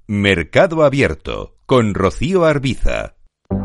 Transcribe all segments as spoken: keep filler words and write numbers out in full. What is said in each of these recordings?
Mercado Abierto con Rocío Arbiza.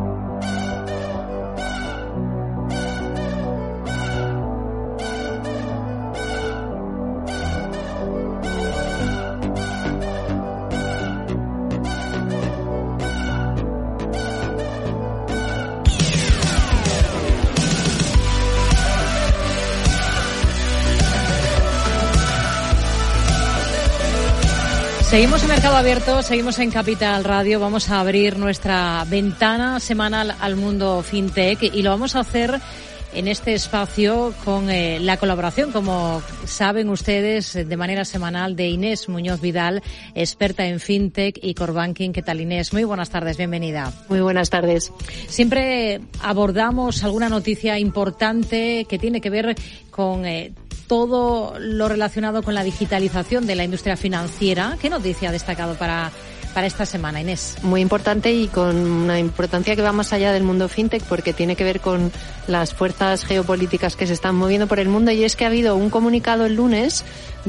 Seguimos en Mercado Abierto, seguimos en Capital Radio, vamos a abrir nuestra ventana semanal al mundo fintech y lo vamos a hacer en este espacio con eh, la colaboración, como saben ustedes, de manera semanal de Inés Muñoz Vidal, experta en fintech y core banking. ¿Qué tal, Inés? Muy buenas tardes, bienvenida. Muy buenas tardes. Siempre abordamos alguna noticia importante que tiene que ver con eh, todo lo relacionado con la digitalización de la industria financiera. ¿Qué noticia ha destacado para, para esta semana, Inés? Muy importante y con una importancia que va más allá del mundo fintech porque tiene que ver con las fuerzas geopolíticas que se están moviendo por el mundo, y es que ha habido un comunicado el lunes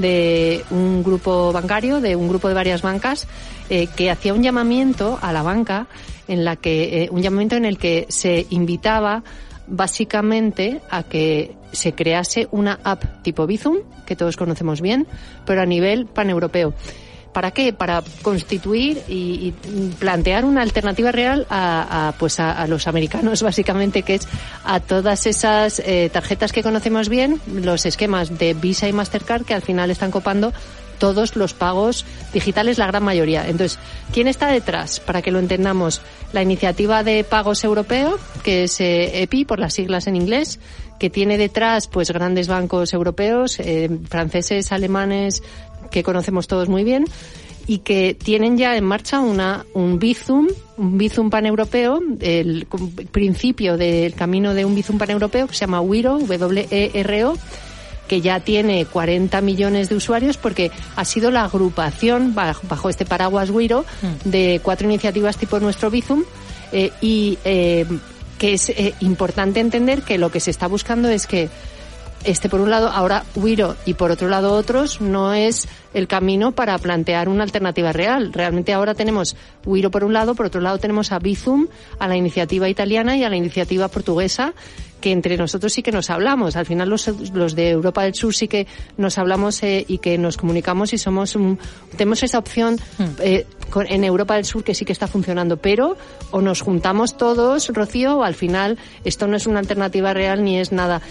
de un grupo bancario, de un grupo de varias bancas, eh, que hacía un llamamiento a la banca, en la que eh, un llamamiento en el que se invitaba básicamente a que se crease una app tipo Bizum, que todos conocemos bien, pero a nivel paneuropeo. ¿Para qué? Para constituir y, y plantear una alternativa real a, a pues a, a los americanos, básicamente, que es a todas esas eh, tarjetas que conocemos bien, los esquemas de Visa y Mastercard, que al final están copando todos los pagos digitales, la gran mayoría. Entonces, ¿quién está detrás? Para que lo entendamos, la iniciativa de pagos europeo, que es eh, E P I, por las siglas en inglés, que tiene detrás pues grandes bancos europeos, eh, franceses, alemanes, que conocemos todos muy bien, y que tienen ya en marcha una un Bizum, un Bizum paneuropeo, el principio del camino de un Bizum paneuropeo que se llama Wero, W E R O, que ya tiene cuarenta millones de usuarios, porque ha sido la agrupación bajo, bajo este paraguas Wero de cuatro iniciativas tipo nuestro Bizum, eh, y eh, que es eh, importante entender que lo que se está buscando es que este, por un lado, ahora Wero y por otro lado otros, no es el camino para plantear una alternativa real. Realmente ahora tenemos Wero por un lado, por otro lado tenemos a Bizum, a la iniciativa italiana y a la iniciativa portuguesa, que entre nosotros sí que nos hablamos. Al final los, los de Europa del Sur sí que nos hablamos eh, y que nos comunicamos y somos un, tenemos esa opción eh, con, en Europa del Sur que sí que está funcionando, pero o nos juntamos todos, Rocío, o al final esto no es una alternativa real ni es nada.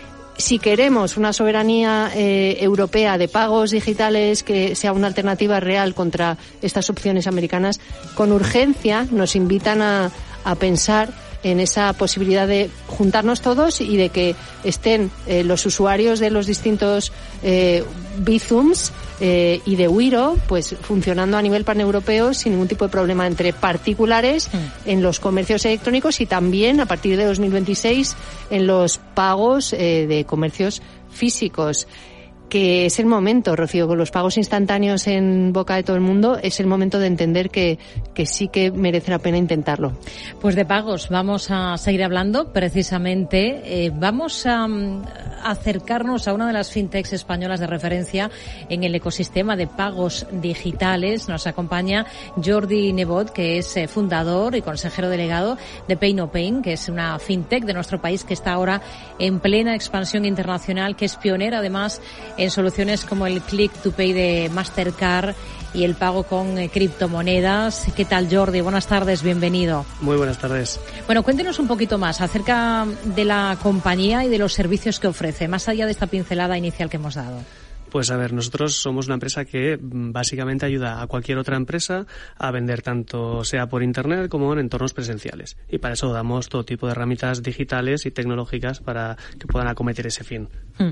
Si queremos una soberanía eh, europea de pagos digitales que sea una alternativa real contra estas opciones americanas, con urgencia nos invitan a, a pensar en esa posibilidad de juntarnos todos y de que estén eh, los usuarios de los distintos eh, Bizums eh, y de Wero pues funcionando a nivel paneuropeo sin ningún tipo de problema entre particulares mm. en los comercios electrónicos y también a partir de dos mil veintiséis en los pagos eh, de comercios físicos. Que es el momento, Rocío, con los pagos instantáneos en boca de todo el mundo, es el momento de entender que, que sí que merece la pena intentarlo. Pues de pagos vamos a seguir hablando, precisamente. Eh, vamos a um, acercarnos a una de las fintechs españolas de referencia en el ecosistema de pagos digitales. Nos acompaña Jordi Nebot, que es eh, fundador y consejero delegado de Pay No Pain, que es una fintech de nuestro país que está ahora en plena expansión internacional, que es pionera además en soluciones como el Click to Pay de Mastercard y el pago con eh, criptomonedas. ¿Qué tal, Jordi? Buenas tardes, bienvenido. Muy buenas tardes. Bueno, cuéntenos un poquito más acerca de la compañía y de los servicios que ofrece, más allá de esta pincelada inicial que hemos dado. Pues a ver, nosotros somos una empresa que básicamente ayuda a cualquier otra empresa a vender tanto sea por internet como en entornos presenciales. Y para eso damos todo tipo de herramientas digitales y tecnológicas para que puedan acometer ese fin.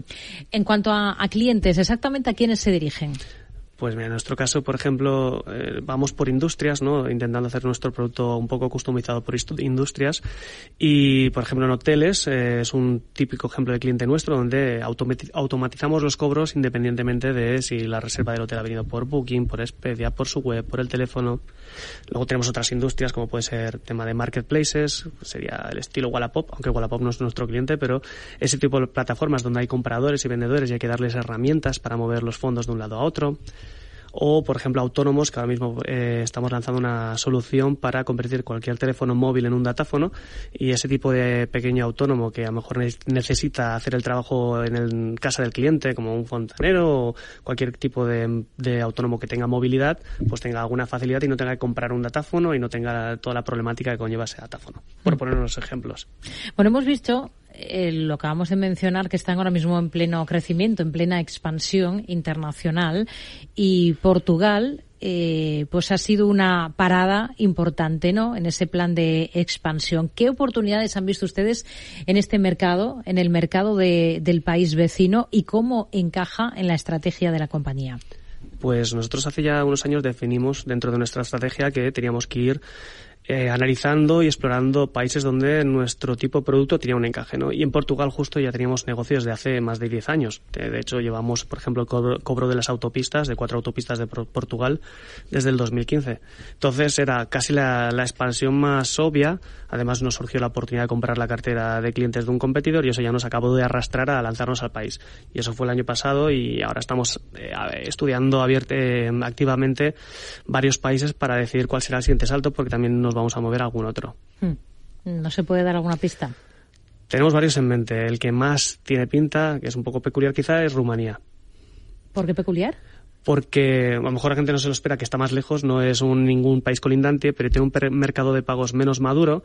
En cuanto a, a clientes, ¿exactamente a quiénes se dirigen? Pues mira, en nuestro caso, por ejemplo, eh, vamos por industrias, ¿no? Intentando hacer nuestro producto un poco customizado por industrias. Y, por ejemplo, en hoteles eh, es un típico ejemplo de cliente nuestro donde automatizamos los cobros independientemente de si la reserva del hotel ha venido por Booking, por Expedia, por su web, por el teléfono. Luego tenemos otras industrias como puede ser tema de marketplaces, sería el estilo Wallapop, aunque Wallapop no es nuestro cliente, pero ese tipo de plataformas donde hay compradores y vendedores y hay que darles herramientas para mover los fondos de un lado a otro. o, por ejemplo, autónomos, que ahora mismo eh, estamos lanzando una solución para convertir cualquier teléfono móvil en un datáfono, y ese tipo de pequeño autónomo que a lo mejor necesita hacer el trabajo en el, casa del cliente, como un fontanero o cualquier tipo de, de autónomo que tenga movilidad, pues tenga alguna facilidad y no tenga que comprar un datáfono y no tenga toda la problemática que conlleva ese datáfono, por poner unos ejemplos. Bueno, hemos visto, eh, lo acabamos de mencionar, que están ahora mismo en pleno crecimiento, en plena expansión internacional, y Portugal eh, pues ha sido una parada importante, ¿no?, en ese plan de expansión. ¿Qué oportunidades han visto ustedes en este mercado, en el mercado de, del país vecino, y cómo encaja en la estrategia de la compañía? Pues nosotros hace ya unos años definimos dentro de nuestra estrategia que teníamos que ir Eh, analizando y explorando países donde nuestro tipo de producto tenía un encaje, ¿no? Y en Portugal justo ya teníamos negocios de hace más de diez años. De, de hecho, llevamos, por ejemplo, el cobro, cobro de las autopistas, de cuatro autopistas de Portugal, desde el dos mil quince. Entonces era casi la, la expansión más obvia. Además nos surgió la oportunidad de comprar la cartera de clientes de un competidor y eso ya nos acabó de arrastrar a lanzarnos al país. Y eso fue el año pasado y ahora estamos eh, estudiando abierte, eh, activamente varios países para decidir cuál será el siguiente salto, porque también nos vamos a mover a algún otro. ¿No se puede dar alguna pista? Tenemos varios en mente. El que más tiene pinta, que es un poco peculiar quizá, es Rumanía. ¿Por qué peculiar? Porque a lo mejor la gente no se lo espera, que está más lejos, no es un ningún país colindante, pero tiene un per- mercado de pagos menos maduro,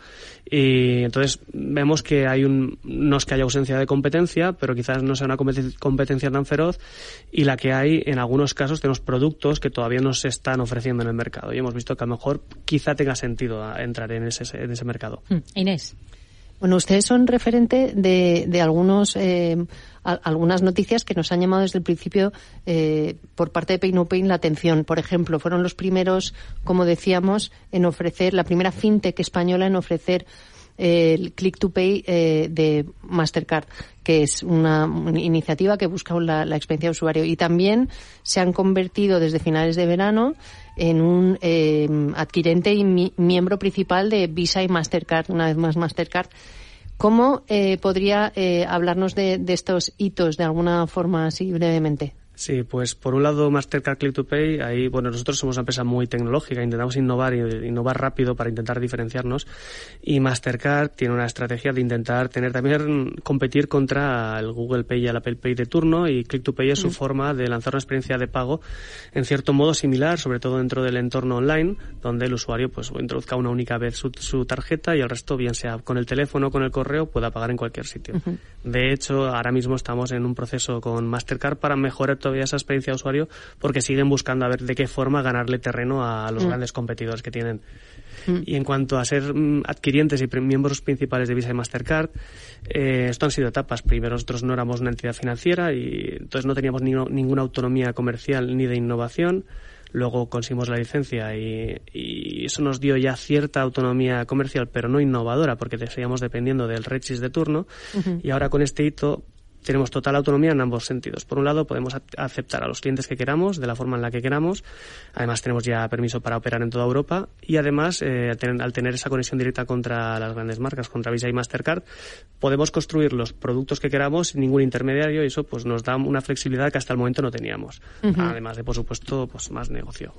y entonces vemos que hay un, no es que haya ausencia de competencia, pero quizás no sea una competencia tan feroz, y la que hay, en algunos casos, tenemos productos que todavía no se están ofreciendo en el mercado, y hemos visto que a lo mejor quizá tenga sentido entrar en ese, en ese mercado. Inés. Bueno, ustedes son referente de, de algunos eh, a, algunas noticias que nos han llamado desde el principio eh, por parte de Pay No Pain la atención. Por ejemplo, fueron los primeros, como decíamos, en ofrecer, la primera fintech española en ofrecer eh, el Click to Pay eh, de Mastercard, que es una, una iniciativa que busca la, la experiencia de usuario. Y también se han convertido desde finales de verano en un eh, adquirente y mi, miembro principal de Visa y Mastercard, una vez más Mastercard. ¿Cómo eh, podría eh, hablarnos de, de estos hitos de alguna forma así brevemente? Sí, pues por un lado Mastercard Click to Pay, ahí, bueno, nosotros somos una empresa muy tecnológica, intentamos innovar y innovar rápido para intentar diferenciarnos, y Mastercard tiene una estrategia de intentar tener también competir contra el Google Pay y el Apple Pay de turno, y Click to Pay es su mm. forma de lanzar una experiencia de pago en cierto modo similar, sobre todo dentro del entorno online, donde el usuario pues introduzca una única vez su, su tarjeta y el resto, bien sea con el teléfono o con el correo, pueda pagar en cualquier sitio. Uh-huh. De hecho, ahora mismo estamos en un proceso con Mastercard para mejorar todavía esa experiencia de usuario, porque siguen buscando a ver de qué forma ganarle terreno a los mm. grandes competidores que tienen. Mm. Y en cuanto a ser mm, adquirientes y pre- miembros principales de Visa y Mastercard, eh, esto han sido etapas. Primero nosotros no éramos una entidad financiera y entonces no teníamos ni, no, ninguna autonomía comercial ni de innovación. Luego conseguimos la licencia y, y eso nos dio ya cierta autonomía comercial, pero no innovadora, porque seguíamos dependiendo del RECHIS de turno. Uh-huh. Y ahora con este hito tenemos total autonomía en ambos sentidos. Por un lado, podemos a- aceptar a los clientes que queramos, de la forma en la que queramos. Además, tenemos ya permiso para operar en toda Europa. Y además, eh, ten- al tener esa conexión directa contra las grandes marcas, contra Visa y Mastercard, podemos construir los productos que queramos sin ningún intermediario, y eso pues nos da una flexibilidad que hasta el momento no teníamos. Uh-huh. Además de, por supuesto, pues más negocio.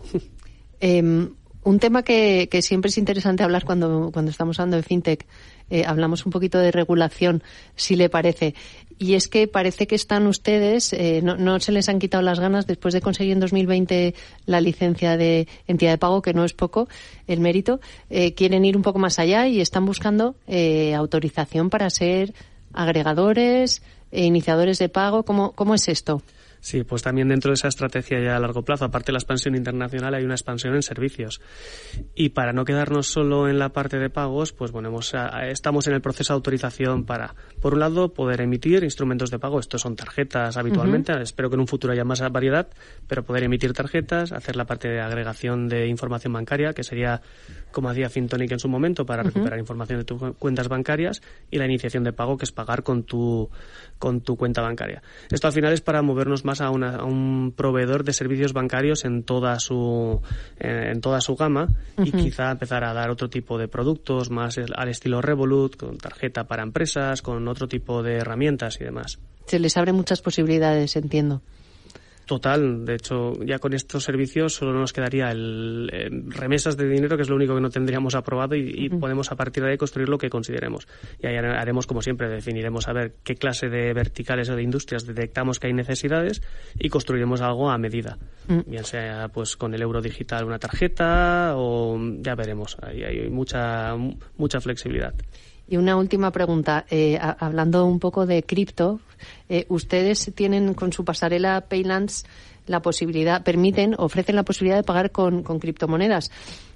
Eh, un tema que, que siempre es interesante hablar cuando, cuando estamos hablando de fintech, eh, hablamos un poquito de regulación, si le parece. Y es que parece que están ustedes, eh, no, no se les han quitado las ganas después de conseguir en dos mil veinte la licencia de entidad de pago, que no es poco el mérito, eh, quieren ir un poco más allá y están buscando eh, autorización para ser agregadores, e iniciadores de pago. ¿Cómo, cómo es esto? Sí, pues también dentro de esa estrategia ya a largo plazo, aparte de la expansión internacional, hay una expansión en servicios. Y para no quedarnos solo en la parte de pagos, pues bueno, hemos, estamos en el proceso de autorización para, por un lado, poder emitir instrumentos de pago. Estos son tarjetas habitualmente, uh-huh. Espero que en un futuro haya más variedad, pero poder emitir tarjetas, hacer la parte de agregación de información bancaria, que sería como hacía Fintonic en su momento, para uh-huh. recuperar información de tus cuentas bancarias, y la iniciación de pago, que es pagar con tu, con tu cuenta bancaria. Esto al final es para movernos más a, una, a un proveedor de servicios bancarios en toda su en toda su gama, uh-huh. y quizá empezar a dar otro tipo de productos más al estilo Revolut, con tarjeta para empresas, con otro tipo de herramientas y demás. Se les abre muchas posibilidades, entiendo. total. De hecho, ya con estos servicios solo nos quedaría el, el remesas de dinero, que es lo único que no tendríamos aprobado, y, y uh-huh. podemos a partir de ahí construir lo que consideremos. Y ahí haremos, como siempre, definiremos a ver qué clase de verticales o de industrias detectamos que hay necesidades y construiremos algo a medida. Uh-huh. Bien sea pues con el euro digital una tarjeta, o ya veremos. Ahí hay mucha, mucha flexibilidad. Y una última pregunta, eh, a, hablando un poco de cripto, eh, ustedes tienen con su pasarela Paylance la posibilidad, permiten, ofrecen la posibilidad de pagar con, con criptomonedas.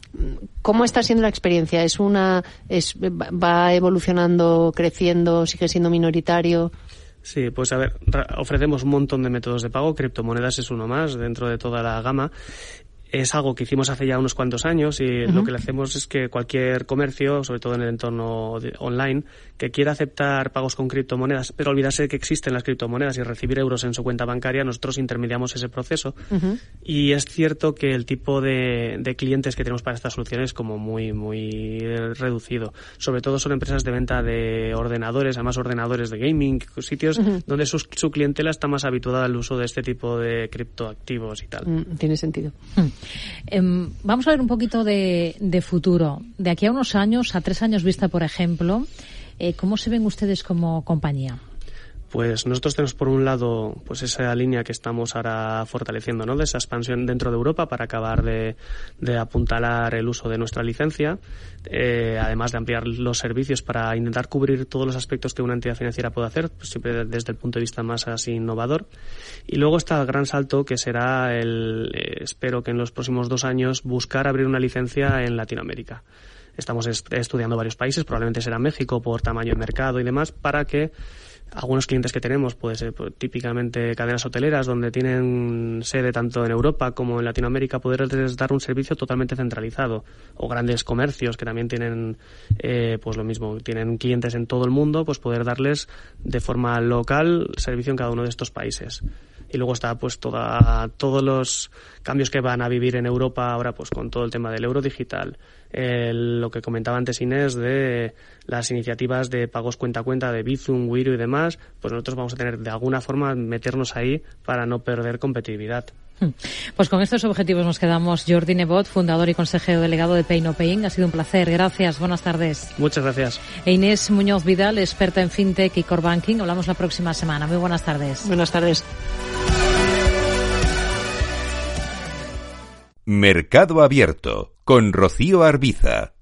¿Cómo está siendo la experiencia? ¿Es una, es, va evolucionando, creciendo, sigue siendo minoritario? Sí, pues a ver, ofrecemos un montón de métodos de pago, criptomonedas es uno más dentro de toda la gama. Es algo que hicimos hace ya unos cuantos años y uh-huh. lo que le hacemos es que cualquier comercio, sobre todo en el entorno de, online, que quiera aceptar pagos con criptomonedas, pero olvidarse de que existen las criptomonedas y recibir euros en su cuenta bancaria, nosotros intermediamos ese proceso. Uh-huh. Y es cierto que el tipo de, de clientes que tenemos para estas soluciones es como muy, muy reducido. Sobre todo son empresas de venta de ordenadores, además ordenadores de gaming, sitios uh-huh. donde su, su clientela está más habituada al uso de este tipo de criptoactivos y tal. Mm, tiene sentido. Mm. Eh, vamos a ver un poquito de, de futuro. De aquí a unos años, a tres años vista, por ejemplo, eh, ¿cómo se ven ustedes como compañía? Pues nosotros tenemos por un lado pues esa línea que estamos ahora fortaleciendo, ¿no? De esa expansión dentro de Europa para acabar de, de apuntalar el uso de nuestra licencia, eh, además de ampliar los servicios para intentar cubrir todos los aspectos que una entidad financiera puede hacer, pues siempre desde el punto de vista más así innovador. Y luego está el gran salto que será el, eh, espero que en los próximos dos años, buscar abrir una licencia en Latinoamérica. Estamos est- estudiando varios países, probablemente será México por tamaño de mercado y demás, para que algunos clientes que tenemos, puede ser pues, típicamente cadenas hoteleras donde tienen sede tanto en Europa como en Latinoamérica, poderles dar un servicio totalmente centralizado, o grandes comercios que también tienen eh, pues lo mismo, tienen clientes en todo el mundo, pues poder darles de forma local servicio en cada uno de estos países. Y luego está pues toda, todos los cambios que van a vivir en Europa ahora, pues con todo el tema del euro digital, el, lo que comentaba antes Inés de las iniciativas de pagos cuenta a cuenta de Bizum, Wiro y demás, pues nosotros vamos a tener de alguna forma meternos ahí para no perder competitividad. Pues con estos objetivos nos quedamos. Jordi Nebot, fundador y consejero delegado de Pay No Paying. Ha sido un placer. Gracias. Buenas tardes. Muchas gracias. E Inés Muñoz Vidal, experta en FinTech y Core Banking. Hablamos la próxima semana. Muy buenas tardes. Buenas tardes. Mercado Abierto con Rocío Arbiza.